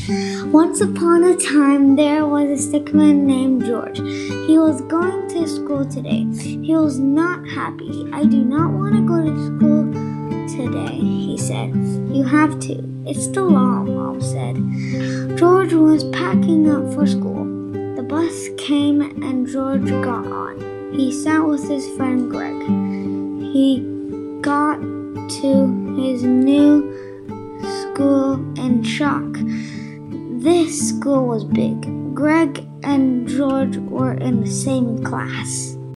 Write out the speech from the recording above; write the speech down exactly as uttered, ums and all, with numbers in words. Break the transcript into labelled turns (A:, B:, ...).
A: Once upon a time, there was a stickman named George. He was going to school today. He was not happy. I do not want to go to school today, he said. You have to. It's the law, Mom said. George was packing up for school. The bus came and George got on. He sat with his friend Greg. He got to his new school in shock. This school was big. Greg and George were in the same class.